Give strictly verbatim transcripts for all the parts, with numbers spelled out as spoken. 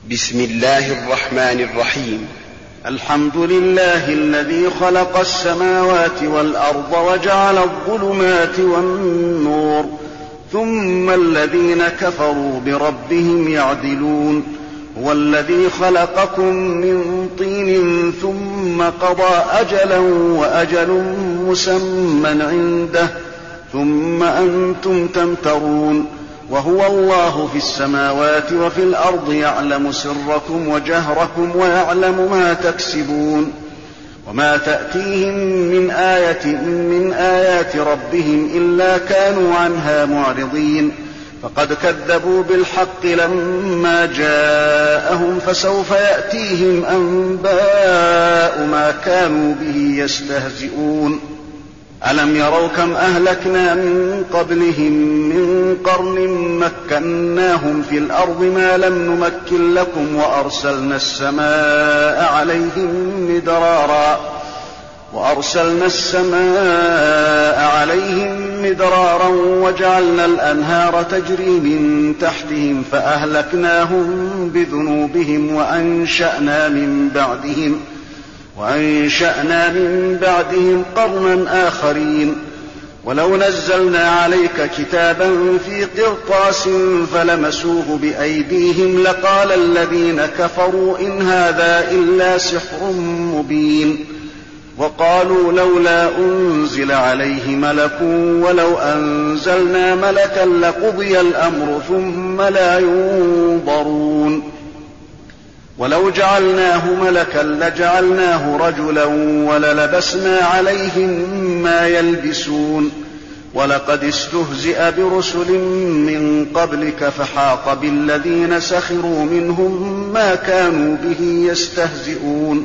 بسم الله الرحمن الرحيم. الحمد لله الذي خلق السماوات والأرض وجعل الظلمات والنور، ثم الذين كفروا بربهم يعدلون. هو الذي خلقكم من طين ثم قضى أجلا وأجل مسمى عنده ثم أنتم تمترون. وهو الله في السماوات وفي الأرض يعلم سركم وجهركم ويعلم ما تكسبون. وما تأتيهم من آية من آيات ربهم إلا كانوا عنها معرضين. فقد كذبوا بالحق لما جاءهم فسوف يأتيهم أنباء ما كانوا به يستهزئون. ألم يروا كم أهلكنا من قبلهم من قرن مكناهم في الأرض ما لم نمكن لكم وأرسلنا السماء عليهم مدرارا وأرسلنا السماء عليهم مدرارا وجعلنا الأنهار تجري من تحتهم فأهلكناهم بذنوبهم وأنشأنا من بعدهم وأنشأنا من بعدهم قرنا آخرين. ولو نزلنا عليك كتابا في قرطاس فلمسوه بأيديهم لقال الذين كفروا إن هذا إلا سحر مبين. وقالوا لولا أنزل عليه ملك ولو أنزلنا ملكا لقضي الأمر ثم لا ينظرون. ولو جعلناه ملكا لجعلناه رجلا وللبسنا عليهم ما يلبسون. ولقد استهزئ برسل من قبلك فحاق بالذين سخروا منهم ما كانوا به يستهزئون.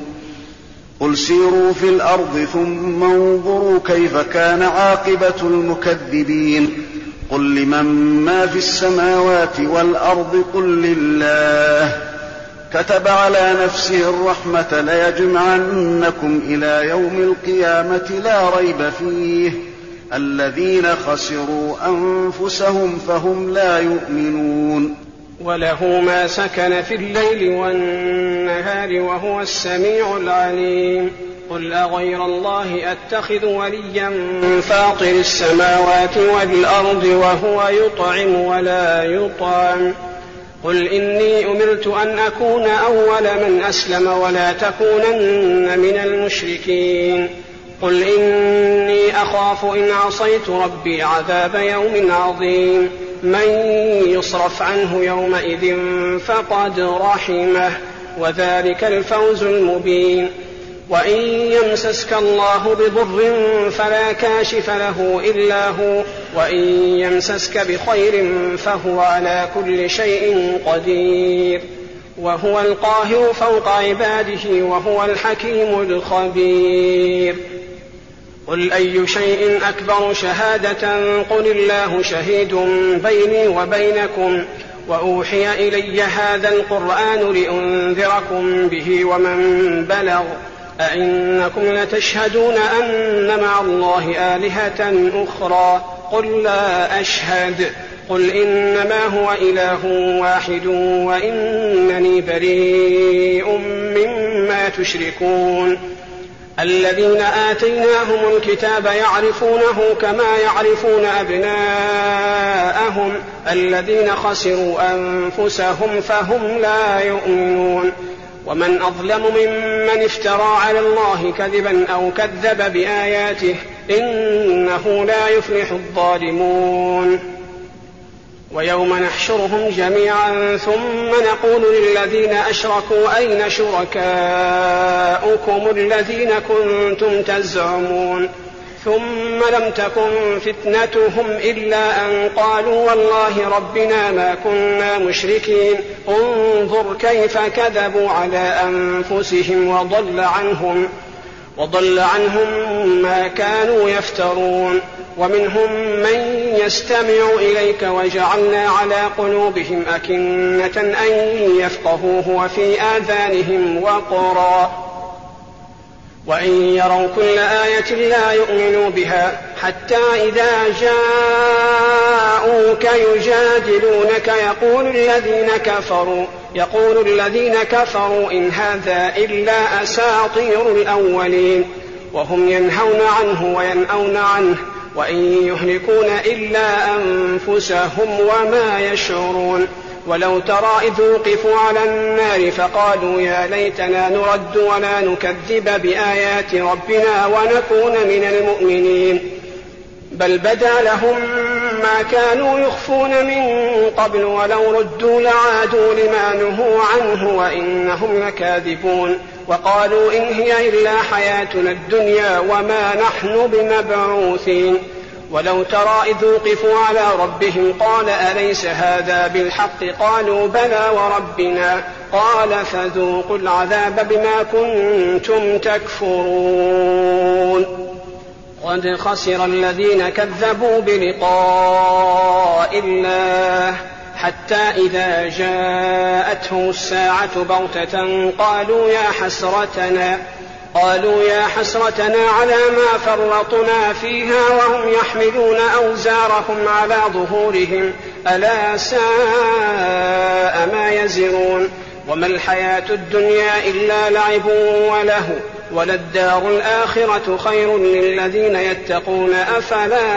قل سيروا في الأرض ثم انظروا كيف كان عاقبة المكذبين. قل لمن ما في السماوات والأرض قل لله كتب على نفسه الرحمة ليجمعنكم إلى يوم القيامة لا ريب فيه الذين خسروا أنفسهم فهم لا يؤمنون. وله ما سكن في الليل والنهار وهو السميع العليم. قل أغير الله أتخذ وليا فاطر السماوات والأرض وهو يطعم ولا يطعم. قل إني أمرت أن أكون أول من أسلم ولا تكونن من المشركين. قل إني أخاف إن عصيت ربي عذاب يوم عظيم. من يصرف عنه يومئذ فقد رحمه وذلك الفوز المبين. وإن يمسسك الله بضر فلا كاشف له إلا هو وإن يمسسك بخير فهو على كل شيء قدير وهو القاهر فوق عباده وهو الحكيم الخبير. قل أي شيء أكبر شهادة قل الله شهيد بيني وبينكم وأوحي إلي هذا القرآن لأنذركم به ومن بلغ أئنكم لتشهدون أن مع الله آلهة أخرى قل لا أشهد. قل إنما هو إله واحد وإنني بريء مما تشركون. الذين آتيناهم الكتاب يعرفونه كما يعرفون أبناءهم الذين خسروا أنفسهم فهم لا يؤمنون. ومن أظلم ممن افترى على الله كذبا أو كذب بآياته إنه لا يفلح الظالمون. ويوم نحشرهم جميعا ثم نقول للذين أشركوا أين شركاؤكم الذين كنتم تزعمون ثم لم تكن فتنتهم إلا أن قالوا والله ربنا ما كنا مشركين. انظر كيف كذبوا على أنفسهم وضل عنهم وضل عنهم ما كانوا يفترون. ومنهم من يستمع إليك وجعلنا على قلوبهم أكنة أن يفقهوه وفي آذانهم وقرا وإن يروا كل آية لا يؤمنوا بها حتى إذا جاءوك يجادلونك يقول الذين كفروا يقول الذين كفروا إن هذا إلا أساطير الأولين وهم ينهون عنه وينأون عنه وإن يهلكون إلا أنفسهم وما يشعرون. ولو ترى إذ وقفوا على النار فقالوا يا ليتنا نرد ولا نكذب بآيات ربنا ونكون من المؤمنين بل بدا لهم ما كانوا يخفون من قبل ولو ردوا لعادوا لما نهوا عنه وإنهم لكاذبون. وقالوا إن هي إلا حياتنا الدنيا وما نحن بمبعوثين. ولو ترى إذ وقفوا على ربهم قال أليس هذا بالحق قالوا بلى وربنا قال فذوقوا العذاب بما كنتم تكفرون. قد خسر الذين كذبوا بلقاء الله حتى إذا جاءتهم الساعة بغتة قالوا يا حسرتنا قالوا يا حسرتنا على ما فرطنا فيها وهم يحملون أوزارهم على ظهورهم ألا ساء ما يزرون. وما الحياة الدنيا إلا لعب وله وللدار الآخرة خير للذين يتقون أفلا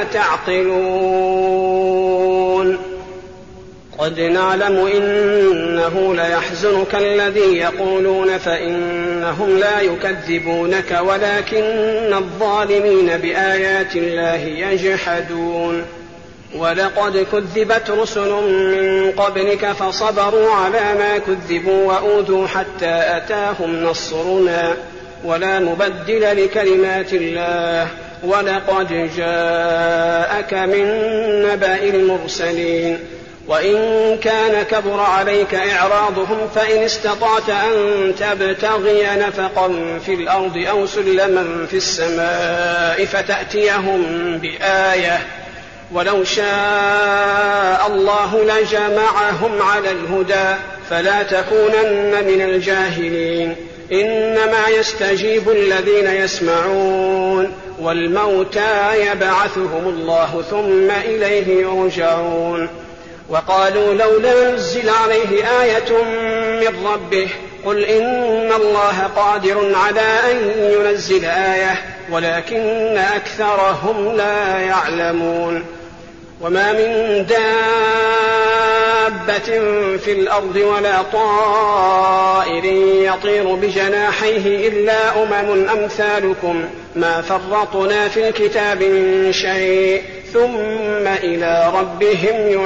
تعقلون. قد نعلم إنه ليحزنك الذي يقولون فإنهم لا يكذبونك ولكن الظالمين بآيات الله يجحدون. ولقد كذبت رسل من قبلك فصبروا على ما كذبوا وأوذوا حتى أتاهم نصرنا ولا مبدل لكلمات الله ولقد جاءك من نبأ المرسلين. وإن كان كبر عليك إعراضهم فإن استطعت أن تبتغي نفقا في الأرض أو سلما في السماء فتأتيهم بآية ولو شاء الله لجمعهم على الهدى فلا تكونن من الجاهلين. إنما يستجيب الذين يسمعون والموتى يبعثهم الله ثم إليه يرجعون. وقالوا لولا نزل عليه آية من ربه قل إن الله قادر على أن ينزل آية ولكن أكثرهم لا يعلمون. وما من دابة في الأرض ولا طائر يطير بجناحيه إلا أمم أمثالكم ما فرطنا في الكتاب من شيء ثم إلى ربهم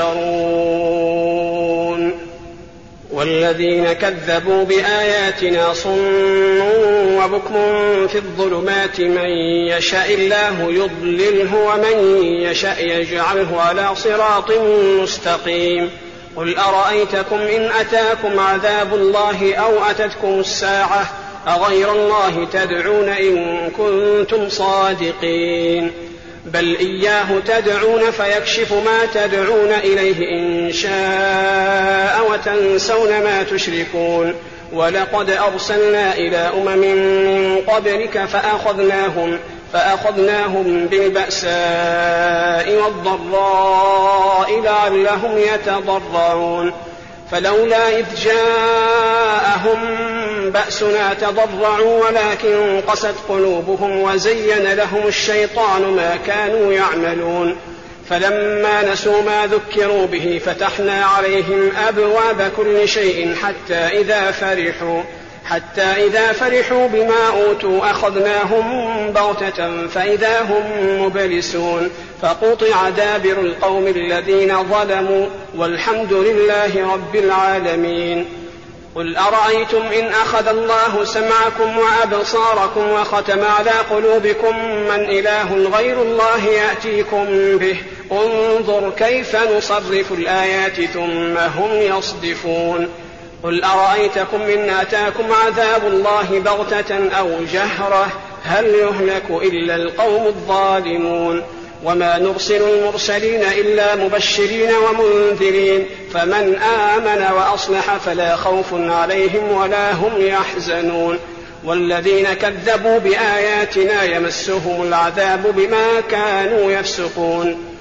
يحشرون. والذين كذبوا بآياتنا صم وبكم في الظلمات من يشاء الله يضلله ومن يشاء يجعله على صراط مستقيم. قل أرأيتكم إن أتاكم عذاب الله أو أتتكم الساعة أغير الله تدعون إن كنتم صادقين بل إياه تدعون فيكشف ما تدعون إليه إن شاء وتنسون ما تشركون. ولقد أرسلنا إلى أمم من قبلك فأخذناهم, فأخذناهم بالبأساء والضراء لعلهم يتضرعون. فلولا إذ جاءهم بأسنا تضرعوا ولكن قست قلوبهم وزين لهم الشيطان ما كانوا يعملون. فلما نسوا ما ذكروا به فتحنا عليهم أبواب كل شيء حتى إذا فرحوا حتى إذا فرحوا بما أوتوا أخذناهم بغتة فإذا هم مبلسون. فقطع دابر القوم الذين ظلموا والحمد لله رب العالمين. قل أرأيتم إن أخذ الله سمعكم وأبصاركم وختم على قلوبكم من إله غير الله يأتيكم به انظر كيف نصرف الآيات ثم هم يصدفون. قل أرأيتكم إن أتاكم عذاب الله بغتة أو جهرة هل يهلك إلا القوم الظالمون. وما نرسل المرسلين إلا مبشرين ومنذرين فمن آمن وأصلح فلا خوف عليهم ولا هم يحزنون. والذين كذبوا بآياتنا يمسهم العذاب بما كانوا يفسقون.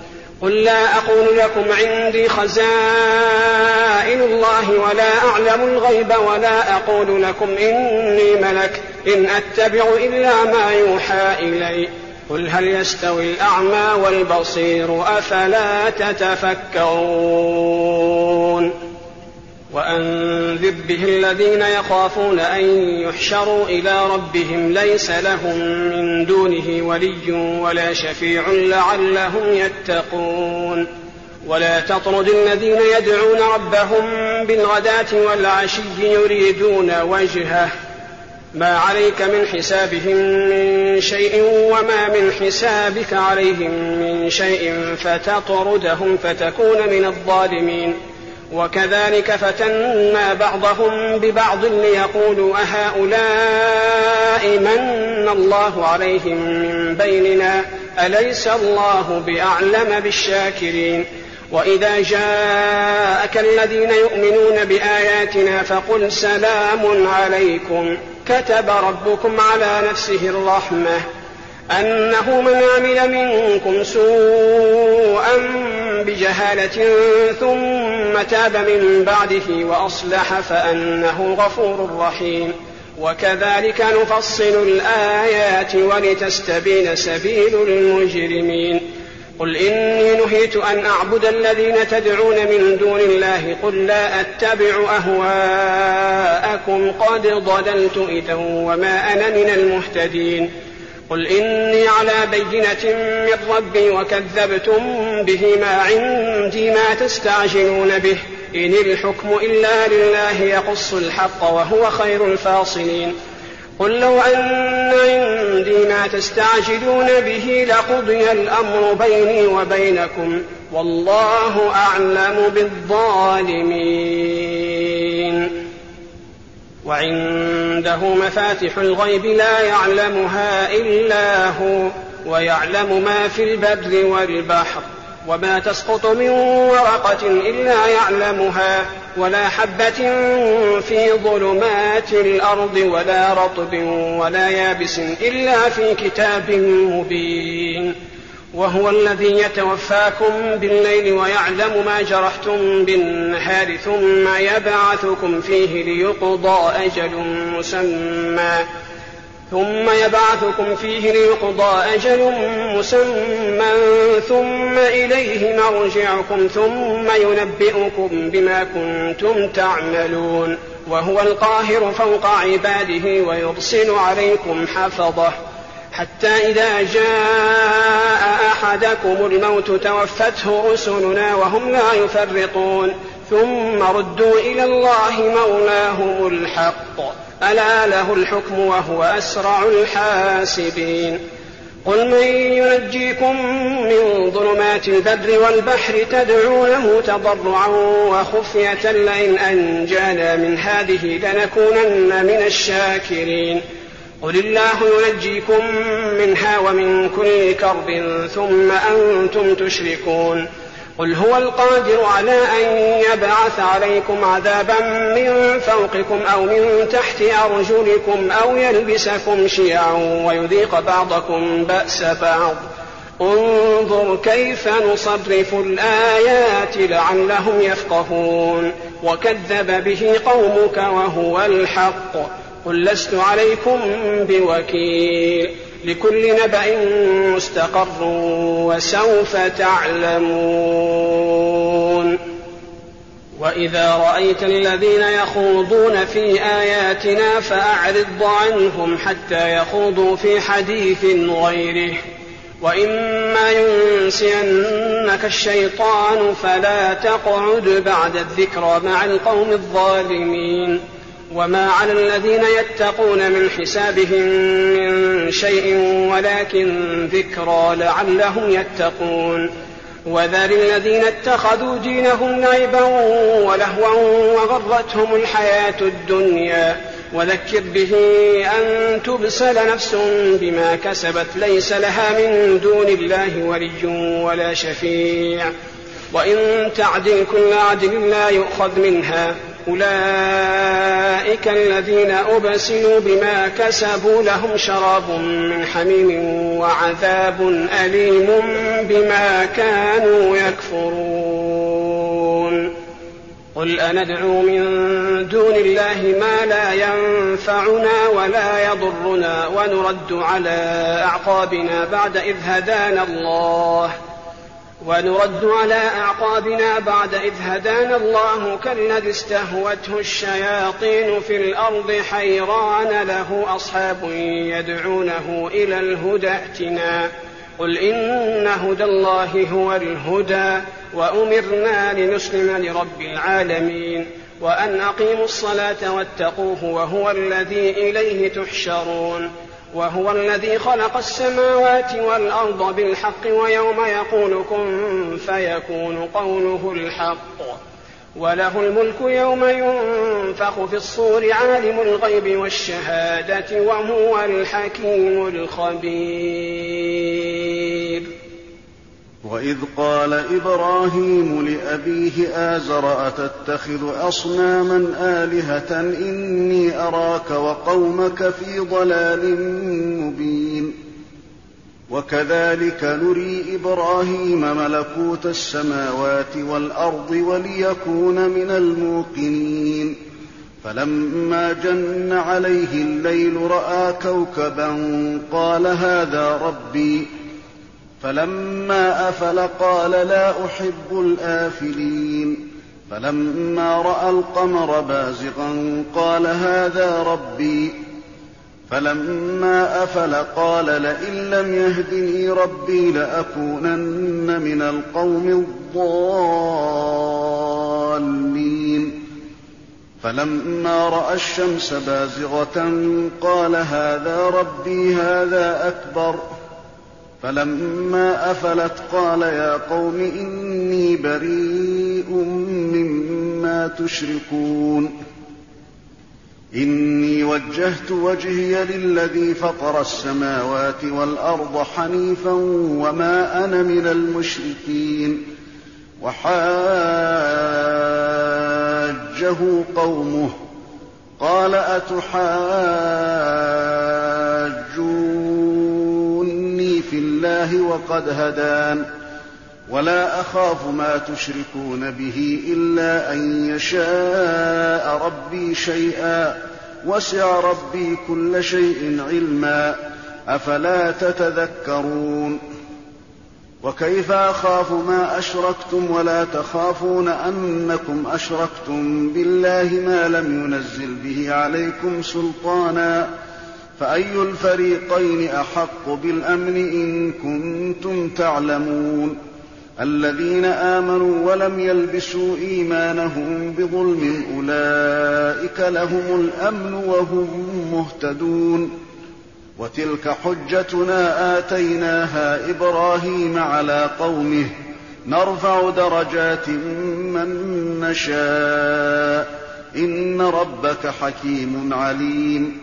قل لا أقول لكم عندي خزائن الله ولا أعلم الغيب ولا أقول لكم إني ملك إن أتبع إلا ما يوحى إلي قل هل يستوي الأعمى والبصير أفلا تتفكرون وأنذر به الذين يخافون أن يحشروا إلى ربهم ليس لهم من دونه ولي ولا شفيع لعلهم يتقون ولا تطرد الذين يدعون ربهم بالغداة والعشي يريدون وجهه ما عليك من حسابهم من شيء وما من حسابك عليهم من شيء فتطردهم فتكون من الظالمين وكذلك فتنا بعضهم ببعض ليقولوا أهؤلاء من الله عليهم من بيننا أليس الله بأعلم بالشاكرين وإذا جاءك الذين يؤمنون بآياتنا فقل سلام عليكم كتب ربكم على نفسه الرحمة أنه من عمل منكم سوءا بجهالة ثم تاب من بعده وأصلح فأنه غفور رحيم وكذلك نفصل الآيات ولتستبين سبيل المجرمين قل إني نهيت أن أعبد الذين تدعون من دون الله قل لا أتبع أهواءكم قد ضللت إذا وما أنا من المهتدين قل إني على بينة من ربي وكذبتم به ما عندي ما تستعجلون به إن الحكم إلا لله يقص الحق وهو خير الفاصلين قل لو أن عندي ما تستعجلون به لقضي الأمر بيني وبينكم والله أعلم بالظالمين وعنده مفاتح الغيب لا يعلمها إلا هو ويعلم ما في البر والبحر وما تسقط من ورقة إلا يعلمها ولا حبة في ظلمات الأرض ولا رطب ولا يابس إلا في كتاب مبين وهو الذي يتوفاكم بالليل ويعلم ما جرحتم بالنهار ثم يبعثكم فيه ليقضى أجل مسمى ثم يبعثكم فيه ليقضى أجل مسمى ثم إليه مرجعكم ثم ينبئكم بما كنتم تعملون وهو القاهر فوق عباده ويرسل عليكم حفظه حتى إذا جاء أحدكم الموت توفته رسلنا وهم لا يفرطون ثم ردوا إلى الله مولاهم الحق ألا له الحكم وهو أسرع الحاسبين قل من ينجيكم من ظلمات البر والبحر تدعونه تضرعا وخفية لئن أنجانا من هذه لنكونن من الشاكرين قل الله ينجيكم منها ومن كل كرب ثم أنتم تشركون قل هو القادر على أن يبعث عليكم عذابا من فوقكم أو من تحت أرجلكم أو يلبسكم شيعا ويذيق بعضكم بأس بعض انظر كيف نصرف الآيات لعلهم يفقهون وكذب به قومك وهو الحق قل لست عليكم بوكيل لكل نبأ مستقر وسوف تعلمون وإذا رأيت الذين يخوضون في آياتنا فأعرض عنهم حتى يخوضوا في حديث غيره وإما ينسينك الشيطان فلا تقعد بعد الذكرى مع القوم الظالمين وما على الذين يتقون من حسابهم من شيء ولكن ذكرى لعلهم يتقون وذر الذين اتخذوا دينهم لعبا ولهوا وغرتهم الحياة الدنيا وذكر به أن تبسل نفس بما كسبت ليس لها من دون الله ولي ولا شفيع وإن تعدل كل عدل لا يؤخذ منها أولئك أولئك الذين أبسلوا بما كسبوا لهم شراب من حميم وعذاب أليم بما كانوا يكفرون. قل أندعو من دون الله ما لا ينفعنا ولا يضرنا ونرد على أعقابنا بعد إذ هدانا الله ونرد على أعقابنا بعد إذ هدانا الله كالذي استهوته الشياطين في الأرض حيران له أصحاب يدعونه إلى الهدى ائتنا قل إن هدى الله هو الهدى وأمرنا لنسلم لرب العالمين وأن أقيموا الصلاة واتقوه وهو الذي إليه تحشرون. وهو الذي خلق السماوات والأرض بالحق ويوم يقول كن فيكون قوله الحق وله الملك يوم ينفخ في الصور عالم الغيب والشهادة وهو الحكيم الخبير. وإذ قال إبراهيم لأبيه آزر أتتخذ أصناما آلهة إني أراك وقومك في ضلال مبين. وكذلك نري إبراهيم ملكوت السماوات والأرض وليكون من الموقنين. فلما جن عليه الليل رأى كوكبا قال هذا ربي فلما أفل قال لا أحب الآفلين. فلما رأى القمر بازغا قال هذا ربي فلما أفل قال لئن لم يهدني ربي لأكونن من القوم الضالين. فلما رأى الشمس بازغة قال هذا ربي هذا أكبر. فلما أفلت قال يا قوم إني بريء مما تشركون. إني وجهت وجهي للذي فطر السماوات والأرض حنيفا وما أنا من المشركين. وحاجه قومه قال أتحاجوني في الله وقد هدان ولا أخاف ما تشركون به إلا أن يشاء ربي شيئا وسع ربي كل شيء علما أفلا تتذكرون. وكيف أخاف ما أشركتم ولا تخافون أنكم أشركتم بالله ما لم ينزل به عليكم سلطانا فأي الفريقين أحق بالأمن إن كنتم تعلمون. الذين آمنوا ولم يلبسوا إيمانهم بظلم أولئك لهم الأمن وهم مهتدون. وتلك حجتنا آتيناها إبراهيم على قومه نرفع درجات من نشاء إن ربك حكيم عليم.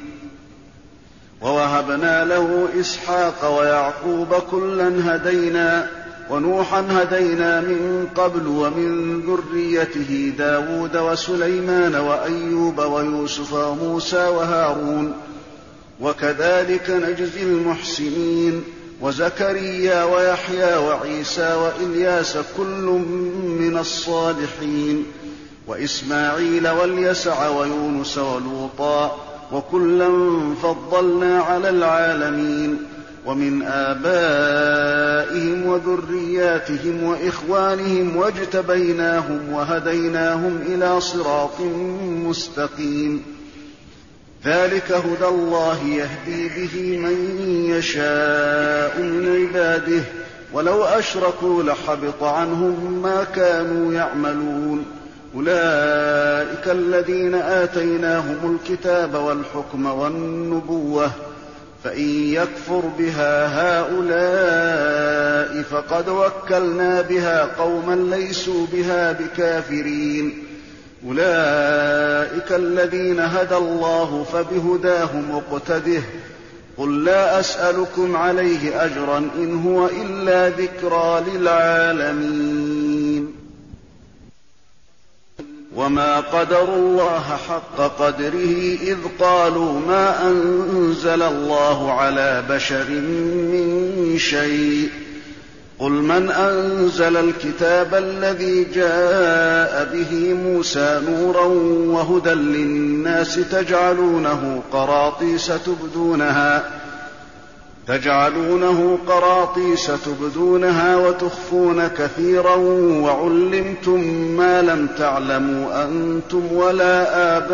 ووهبنا له إسحاق ويعقوب كلا هدينا ونوحا هدينا من قبل ومن ذريته داود وسليمان وأيوب ويوسف وموسى وهارون وكذلك نجزي المحسنين. وزكريا ويحيى وعيسى وإلياس كل من الصالحين وإسماعيل واليسع ويونس ولوطا وكلا فضلنا على العالمين. ومن آبائهم وذرياتهم وإخوانهم واجتبيناهم وهديناهم إلى صراط مستقيم. ذلك هدى الله يهدي به من يشاء من عباده ولو أشركوا لحبط عنهم ما كانوا يعملون. أولئك الذين آتيناهم الكتاب والحكم والنبوة فإن يكفر بها هؤلاء فقد وكلنا بها قوما ليسوا بها بكافرين. أولئك الذين هدى الله فبهداه مقتده. قل لا أسألكم عليه أجرا إن هو إلا ذكرى للعالمين. وما قدروا الله حق قدره إذ قالوا ما أنزل الله على بشر من شيء قل من أنزل الكتاب الذي جاء به موسى نورا وهدى للناس تجعلونه قراطيس تبدونها تجعلونه قراطيس تبدونها وتخفون كثيرا وعلمتم ما لم تعلموا أنتم ولا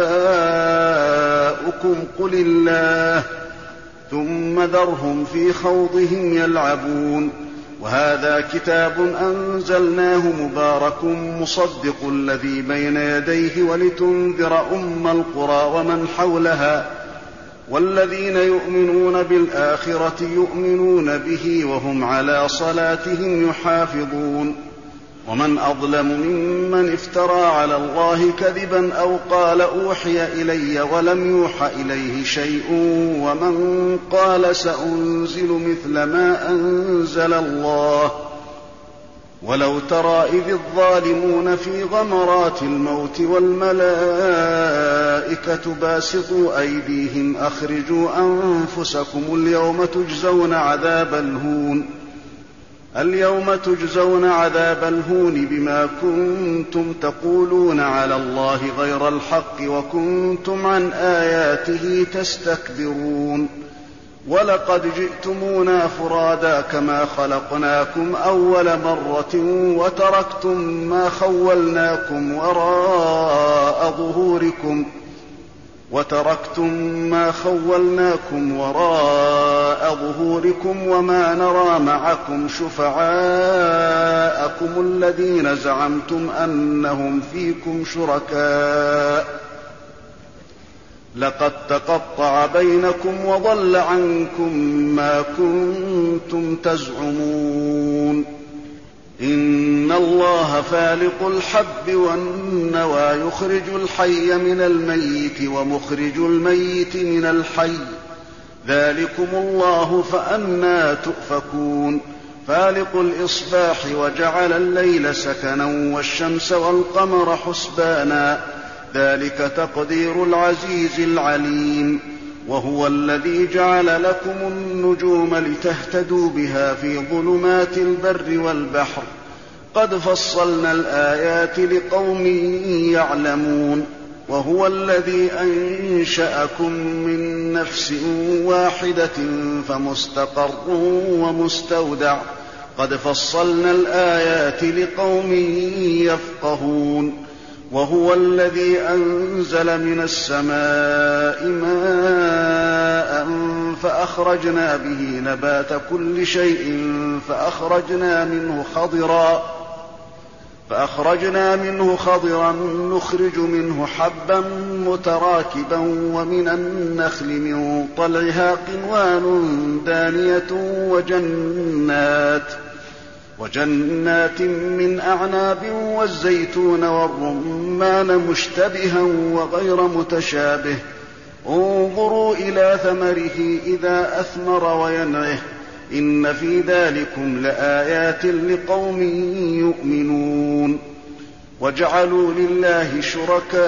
آباؤكم قل الله ثم ذرهم في خوضهم يلعبون وهذا كتاب أنزلناه مبارك مصدق الذي بين يديه ولتنذر أم القرى ومن حولها والذين يؤمنون بالآخرة يؤمنون به وهم على صلاتهم يحافظون ومن أظلم ممن افترى على الله كذبا أو قال أوحي إلي ولم يوح إليه شيء ومن قال سأنزل مثل ما أنزل الله ولو ترى إذ الظالمون في غمرات الموت والملائكة باسطوا أيديهم أخرجوا أنفسكم اليوم تجزون عذاب الهون اليوم تجزون عذاب الهون بما كنتم تقولون على الله غير الحق وكنتم عن آياته تستكبرون ولقد جئتمونا فرادا كما خلقناكم أول مرة وتركتم ما خولناكم وراء ظهوركم وتركتم ما خولناكم وراء ظهوركم وما نرى معكم شفعاءكم الذين زعمتم أنهم فيكم شركاء لقد تقطع بينكم وضل عنكم ما كنتم تزعمون إن الله فالق الحب والنوى يخرج الحي من الميت ومخرج الميت من الحي ذلكم الله فأنى تؤفكون فالق الإصباح وجعل الليل سكنا والشمس والقمر حسبانا ذلك تقدير العزيز العليم وهو الذي جعل لكم النجوم لتهتدوا بها في ظلمات البر والبحر قد فصلنا الآيات لقوم يعلمون وهو الذي أنشأكم من نفس واحدة فمستقر ومستودع قد فصلنا الآيات لقوم يفقهون وهو الذي أنزل من السماء ماء فأخرجنا به نبات كل شيء فأخرجنا منه خضرا فأخرجنا منه خضرا نخرج منه حبا متراكبا ومن النخل من طلعها قنوان دانية وجنات وجنات من أعناب والزيتون والرمان مشتبها وغير متشابه انظروا إلى ثمره إذا أثمر وينعه إن في ذلكم لآيات لقوم يؤمنون وجعلوا لله شركاء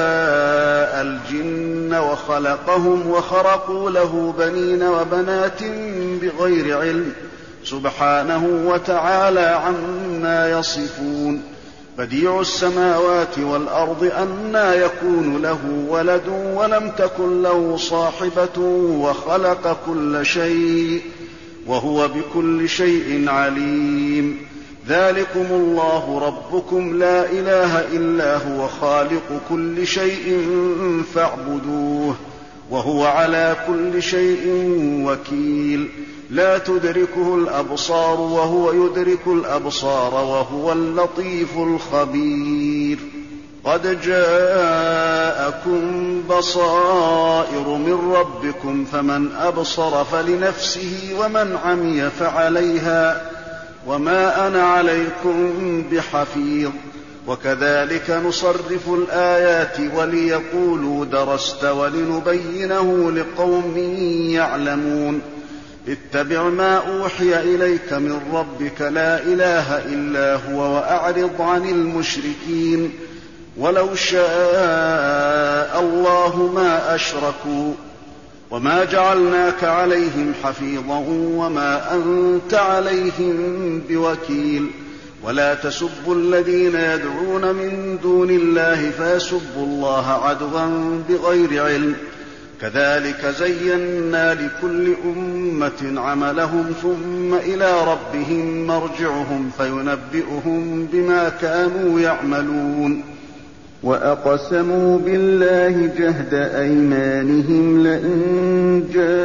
الجن وخلقهم وخرقوا له بنين وبنات بغير علم سبحانه وتعالى عما يصفون بديع السماوات والأرض أنى يكون له ولد ولم تكن له صاحبة وخلق كل شيء وهو بكل شيء عليم ذلكم الله ربكم لا إله إلا هو خالق كل شيء فاعبدوه وهو على كل شيء وكيل لا تدركه الأبصار وهو يدرك الأبصار وهو اللطيف الخبير قد جاءكم بصائر من ربكم فمن أبصر فلنفسه ومن عمي فعليها وما أنا عليكم بحفيظ وكذلك نصرف الآيات وليقولوا درست ولنبينه لقوم يعلمون اتبع ما أوحي إليك من ربك لا إله إلا هو وأعرض عن المشركين ولو شاء الله ما أشركوا وما جعلناك عليهم حفيظا وما أنت عليهم بوكيل ولا تسبوا الذين يدعون من دون الله فيسبوا الله عدوا بغير علم كذلك زينا لكل أمة عملهم ثم إلى ربهم مرجعهم فينبئهم بما كانوا يعملون وأقسموا بالله جهد أيمانهم لئن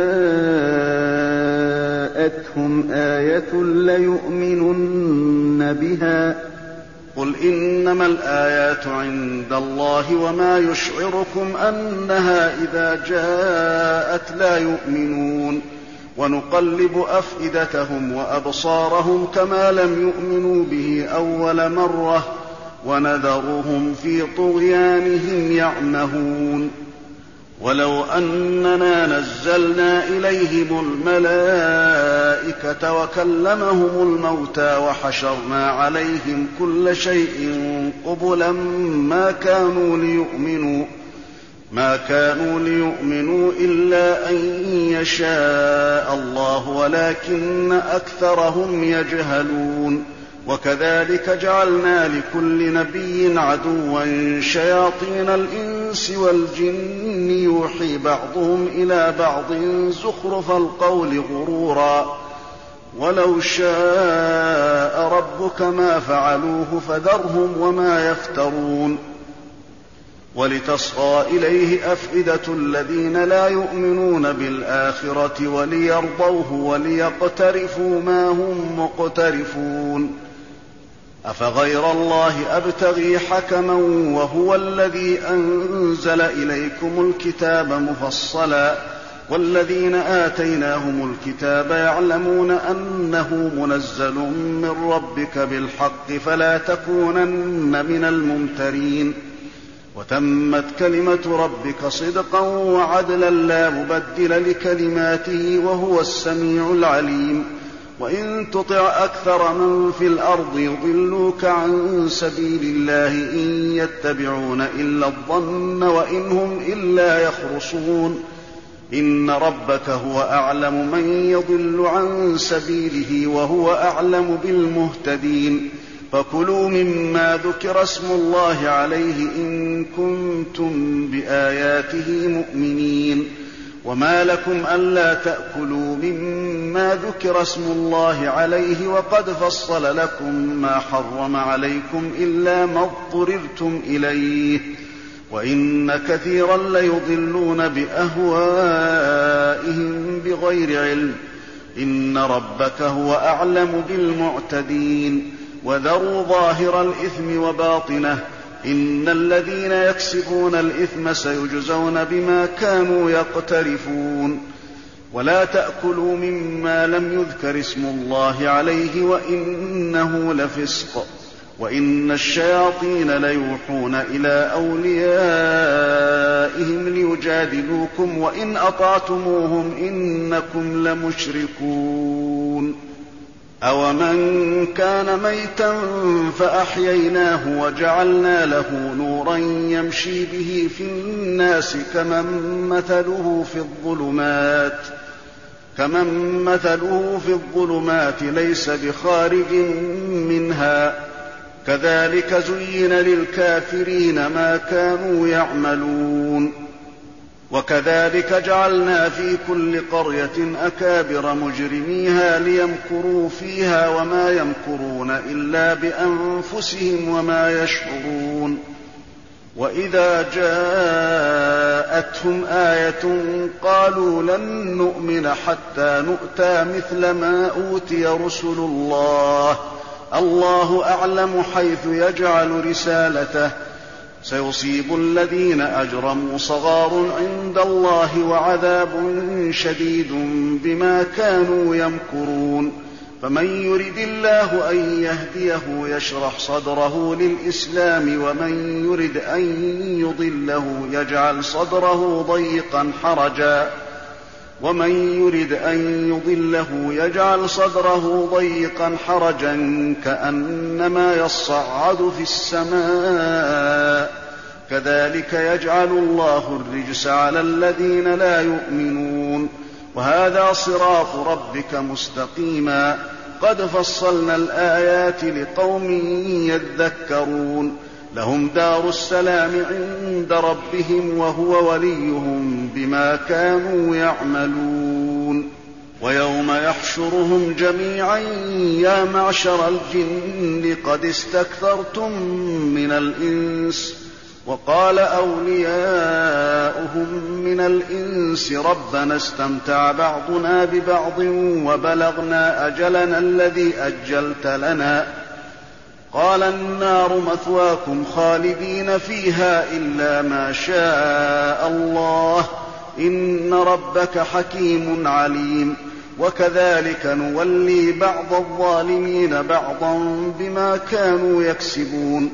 جاءتهم آية ليؤمنن بها قل إنما الآيات عند الله وما يشعركم أنها إذا جاءت لا يؤمنون ونقلب أفئدتهم وأبصارهم كما لم يؤمنوا به أول مرة ونذرهم في طغيانهم يعمهون ولو أننا نزلنا إليهم الملائكة وكلمهم الموتى وحشرنا عليهم كل شيء قبلا ما كانوا ليؤمنوا ما كانوا ليؤمنوا إلا أن يشاء الله ولكن أكثرهم يجهلون وكذلك جعلنا لكل نبي عدوا شياطين الإنس والجن يوحي بعضهم إلى بعض زخرف القول غرورا ولو شاء ربك ما فعلوه فذرهم وما يفترون ولتصغى إليه أفئدة الذين لا يؤمنون بالآخرة وليرضوه وليقترفوا ما هم مقترفون أفغير الله أبتغي حكما وهو الذي أنزل إليكم الكتاب مفصلا والذين آتيناهم الكتاب يعلمون أنه منزل من ربك بالحق فلا تكونن من الممترين وتمت كلمة ربك صدقا وعدلا لا مبدل لكلماته وهو السميع العليم وإن تطع أكثر من في الأرض يضلوك عن سبيل الله إن يتبعون إلا الظن وإن هم إلا يخرصون إن ربك هو أعلم من يضل عن سبيله وهو أعلم بالمهتدين فكلوا مما ذكر اسم الله عليه إن كنتم بآياته مؤمنين وما لكم ألا تأكلوا مما ذكر اسم الله عليه وقد فصل لكم ما حرم عليكم إلا ما اضطررتم إليه وإن كثيرا ليضلون بأهوائهم بغير علم إن ربك هو أعلم بالمعتدين وذروا ظاهر الإثم وباطنه إن الذين يكسبون الإثم سيجزون بما كانوا يقترفون ولا تأكلوا مما لم يذكر اسم الله عليه وإنه لفسق وإن الشياطين ليوحون إلى أوليائهم ليجادلوكم وإن أطعتموهم إنكم لمشركون أومن كان ميتا فأحييناه وجعلنا له نورا يمشي به في الناس كمن مثله في الظلمات كمن مثله في الظلمات ليس بخارج منها كذلك زين للكافرين ما كانوا يعملون وكذلك جعلنا في كل قرية أكابر مجرميها ليمكروا فيها وما يمكرون إلا بأنفسهم وما يشعرون وإذا جاءتهم آية قالوا لن نؤمن حتى نؤتى مثل ما أوتي رسل الله الله أعلم حيث يجعل رسالته سيصيب الذين أجرموا صغار عند الله وعذاب شديد بما كانوا يمكرون فمن يرد الله أن يهديه يشرح صدره للإسلام ومن يرد أن يضله يجعل صدره ضيقا حرجا ومن يرد أن يضله يجعل صدره ضيقا حرجا كأنما يصعد في السماء كذلك يجعل الله الرجس على الذين لا يؤمنون. وهذا صراط ربك مستقيما قد فصلنا الآيات لقوم يذكرون. لهم دار السلام عند ربهم وهو وليهم بما كانوا يعملون. ويوم يحشرهم جميعا يا معشر الجن قد استكثرتم من الإنس وقال أولياؤهم من الإنس ربنا استمتع بعضنا ببعض وبلغنا أجلنا الذي أجلت لنا قال النار مثواكم خالدين فيها إلا ما شاء الله إن ربك حكيم عليم. وكذلك نولي بعض الظالمين بعضا بما كانوا يكسبون.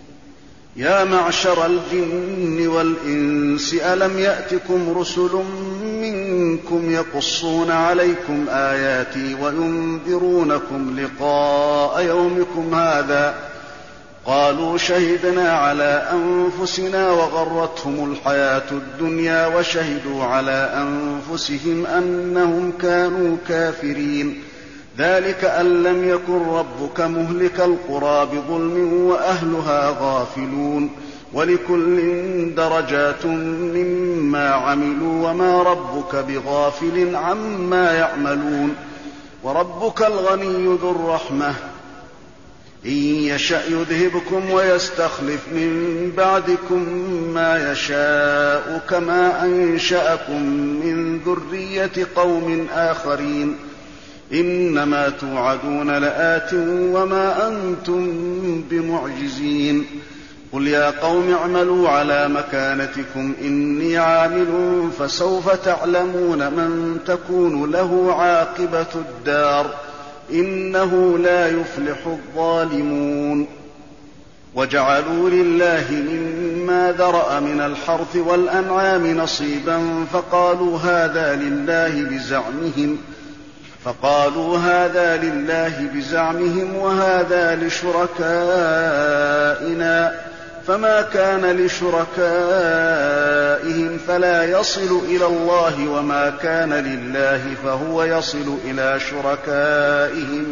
يا معشر الجن والإنس ألم يأتكم رسل منكم يقصون عليكم آياتي وينذرونكم لقاء يومكم هذا قالوا شهدنا على أنفسنا وغرتهم الحياة الدنيا وشهدوا على أنفسهم أنهم كانوا كافرين. ذلك أن لم يكن ربك مهلك القرى بظلم وأهلها غافلون. ولكل درجات مما عملوا وما ربك بغافل عما يعملون. وربك الغني ذو الرحمة إن يشأ يذهبكم ويستخلف من بعدكم ما يشاء كما أنشأكم من ذرية قوم آخرين. إنما توعدون لآت وما أنتم بمعجزين. قل يا قوم اعملوا على مكانتكم إني عامل فسوف تعلمون من تكون له عاقبة الدار إنه لا يفلح الظالمون. وجعلوا لله مما ذرأ من الحرث والأنعام نصيبا فقالوا هذا لله بزعمهم فقالوا هذا لله بزعمهم وهذا لشركائنا فما كان لشركائهم فلا يصل إلى الله وما كان لله فهو يصل إلى شركائهم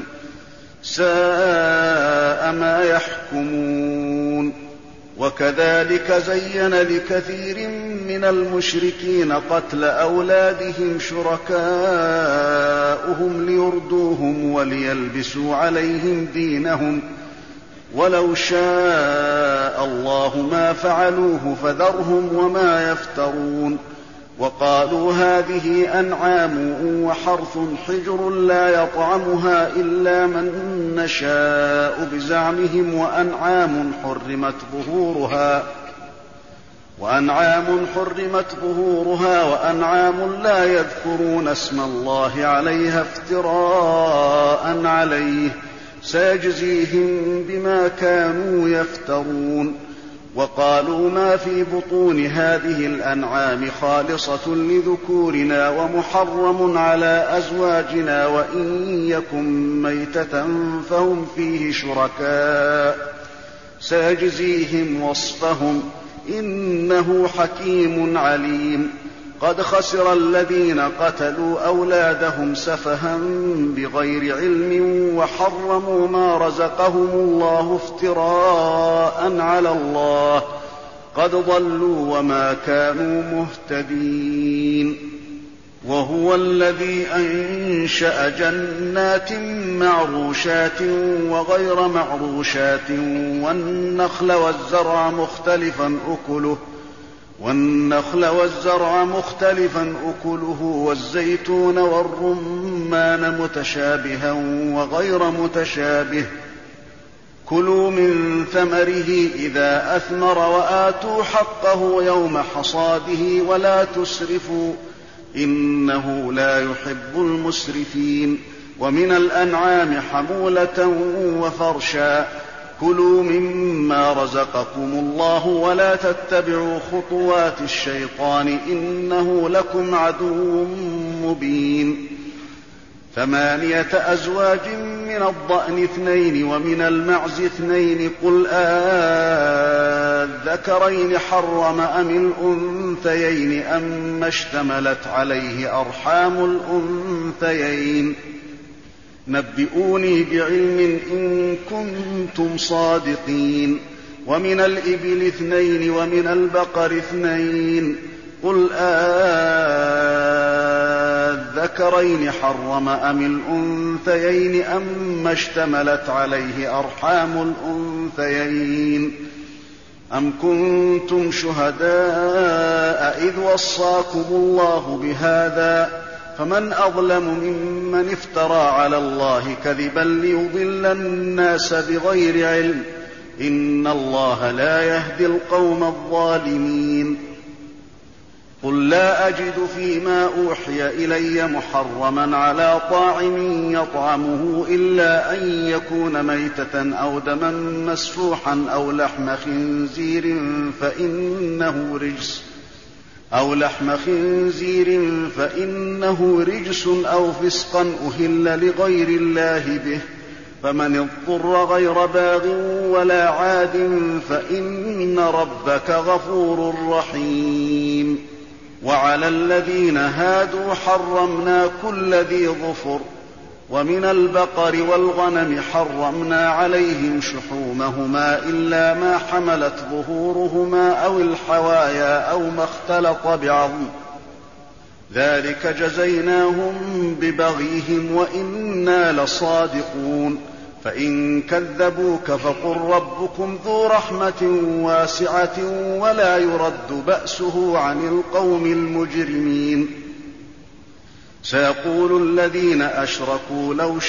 ساء ما يحكمون. وكذلك زين لكثير من المشركين قتل أولادهم شركاؤهم ليردوهم وليلبسوا عليهم دينهم ولو شاء الله ما فعلوه فذرهم وما يفترون. وقالوا هذه أنعام وحرث حجر لا يطعمها إلا من نشاء بزعمهم وأنعام حرمت ظهورها وأنعام حرمت ظهورها وأنعام لا يذكرون اسم الله عليها افتراء عليه سيجزيهم بما كانوا يفترون. وقالوا ما في بطون هذه الأنعام خالصة لذكورنا ومحرم على أزواجنا وإن يكن ميتة فهم فيه شركاء سيجزيهم وصفهم إنه حكيم عليم. قد خسر الذين قتلوا أولادهم سفها بغير علم وحرموا ما رزقهم الله افتراء على الله قد ضلوا وما كانوا مهتدين. وهو الذي أنشأ جنات معروشات وغير معروشات والنخل والزرع مختلفا أكله والنخل والزرع مختلفا أكله والزيتون والرمان متشابها وغير متشابه كلوا من ثمره إذا أثمر وآتوا حقه يوم حصاده ولا تسرفوا إنه لا يحب المسرفين. ومن الأنعام حمولة وفرشا كلوا مما رزقكم الله ولا تتبعوا خطوات الشيطان إنه لكم عدو مبين. ثمانية أزواج من الضأن اثنين ومن المعز اثنين قل أذكرين حرم أم الأنثيين أما اشتملت عليه أرحام الأنثيين نبئوني بعلم إن كنتم صادقين ومن الإبل اثنين ومن البقر اثنين قل أذكرين حرم أم الأنثيين أما اشتملت عليه أرحام الأنثيين أم كنتم شهداء إذ وصاكم الله بهذا فمن أظلم ممن افترى على الله كذبا ليضل الناس بغير علم إن الله لا يهدي القوم الظالمين قل لا أجد فيما أوحي إلي محرما على طاعم يطعمه إلا أن يكون ميتة أو دما مسفوحا أو لحم خنزير فإنه رجس أو لحم خنزير فإنه رجس أو فسقا أهل لغير الله به فمن اضطر غير باغ ولا عاد فإن ربك غفور رحيم وعلى الذين هادوا حرمنا كل ذي ظفر ومن البقر والغنم حرمنا عليهم شحومهما إلا ما حملت ظهورهما أو الحوايا أو ما اختلط بعظم ذلك جزيناهم ببغيهم وإنا لصادقون فإن كذبوك فقل ربكم ذو رحمة واسعة ولا يرد بأسه عن القوم المجرمين سيقول الذين أشركوا لو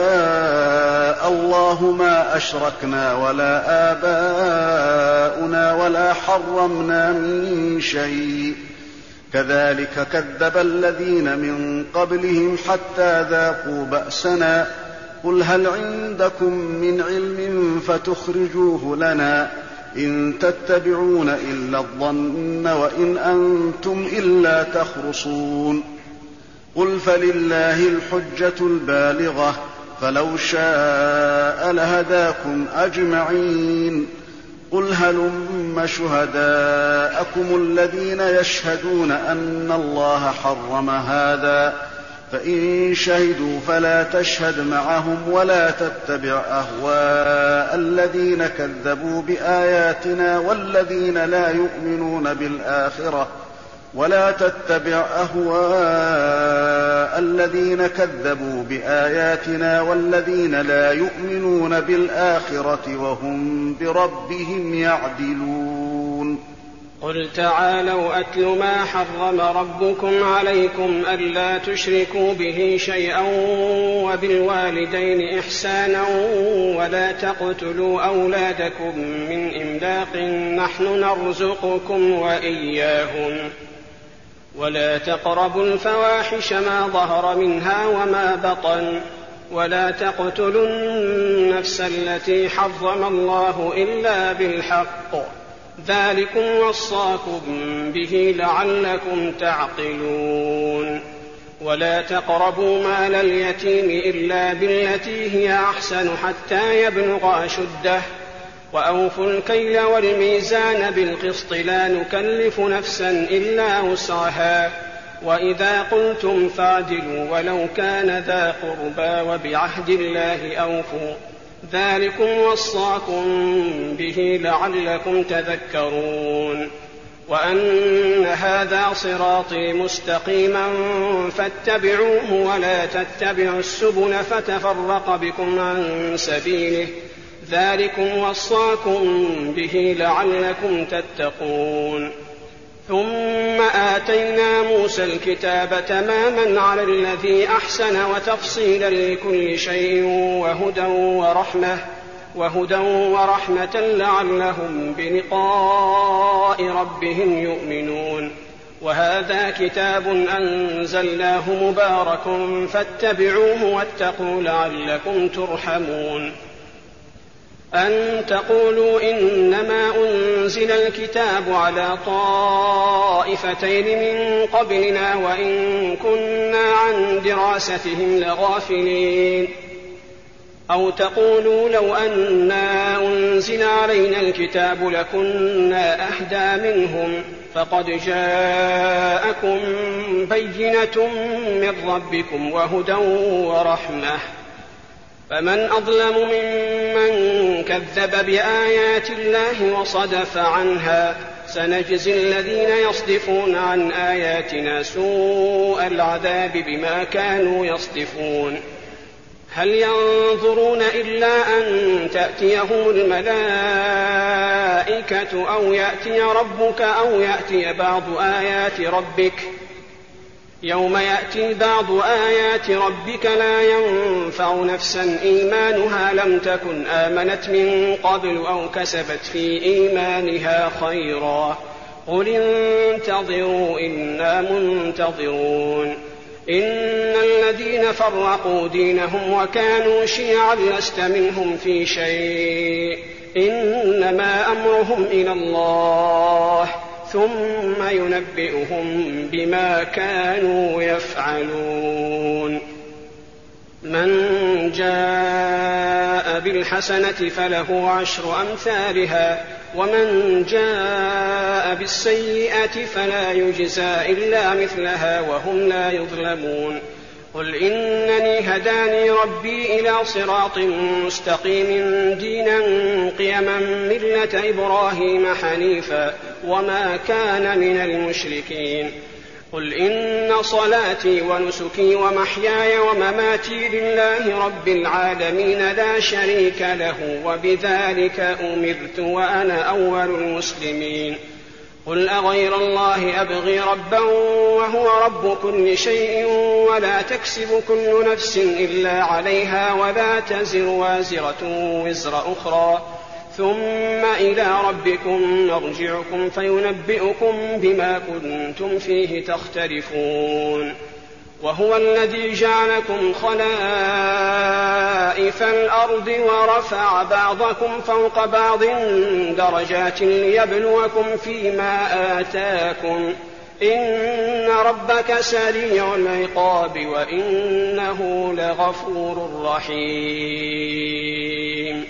شاء الله ما أشركنا ولا آباؤنا ولا حرمنا من شيء كذلك كذب الذين من قبلهم حتى ذاقوا بأسنا قل هل عندكم من علم فتخرجوه لنا إن تتبعون إلا الظن وإن أنتم إلا تخرصون قل فلله الحجة البالغة فلو شاء لهداكم أجمعين قل هلم شهداءكم الذين يشهدون أن الله حرم هذا فإن شهدوا فلا تشهد معهم ولا تتبع أهواء الذين كذبوا بآياتنا والذين لا يؤمنون بالآخرة ولا تتبع أهواء الذين كذبوا بآياتنا والذين لا يؤمنون بالآخرة وهم بربهم يعدلون قل تعالوا أتل ما حرم ربكم عليكم ألا تشركوا به شيئا وبالوالدين إحسانا ولا تقتلوا أولادكم من إملاق نحن نرزقكم وإياهم ولا تقربوا الفواحش ما ظهر منها وما بطن ولا تقتلوا النفس التي حرم الله إلا بالحق ذلكم وصاكم به لعلكم تعقلون ولا تقربوا مال اليتيم إلا بالتي هي أحسن حتى يبلغ أشده وأوفوا الكيل والميزان بالقسط لا نكلف نفسا إلا وسعها وإذا قلتم فاعدلوا ولو كان ذا قربى وبعهد الله أوفوا ذلكم وصاكم به لعلكم تذكرون وأن هذا صراطي مستقيما فاتبعوه ولا تتبعوا السبل فتفرق بكم عن سبيله ذلكم وصاكم به لعلكم تتقون ثم آتينا موسى الكتاب تماما على الذي أحسن وتفصيلا لكل شيء وهدى ورحمة وهدى ورحمة لعلهم بلقاء ربهم يؤمنون وهذا كتاب أنزلناه مبارك فاتبعوه واتقوا لعلكم ترحمون أن تقولوا إنما أنزل الكتاب على طائفتين من قبلنا وإن كنا عن دراستهم لغافلين أو تقولوا لو أنا أنزل علينا الكتاب لكنا أهدى منهم فقد جاءكم بينة من ربكم وهدى ورحمة فمن أظلم ممن كذب بآيات الله وصدف عنها سنجزي الذين يصدفون عن آياتنا سوء العذاب بما كانوا يصدفون هل ينظرون إلا أن تأتيهم الملائكة أو يأتي ربك أو يأتي بعض آيات ربك يوم يأتي بعض آيات ربك لا ينفع نفسا إيمانها لم تكن آمنت من قبل أو كسبت في إيمانها خيرا قل انتظروا إنا منتظرون إن الذين فرقوا دينهم وكانوا شيعا لست منهم في شيء إنما أمرهم إلى الله ثم ينبئهم بما كانوا يفعلون من جاء بالحسنة فله عشر أمثالها ومن جاء بالسيئة فلا يجزى إلا مثلها وهم لا يظلمون قل إنني هداني ربي إلى صراط مستقيم دينا قيما ملة إبراهيم حنيفا وما كان من المشركين قل إن صلاتي ونسكي ومحياي ومماتي لله رب العالمين لا شريك له وبذلك أمرت وأنا أول المسلمين قل أغير الله أبغي ربا وهو رب كل شيء ولا تكسب كل نفس إلا عليها ولا تزر وازرة وزر أخرى ثم إلى ربكم مرجعكم فينبئكم بما كنتم فيه تختلفون وهو الذي جعلكم خلائف الأرض ورفع بعضكم فوق بعض درجات ليبلوكم فيما آتاكم إن ربك سريع العقاب وإنه لغفور رحيم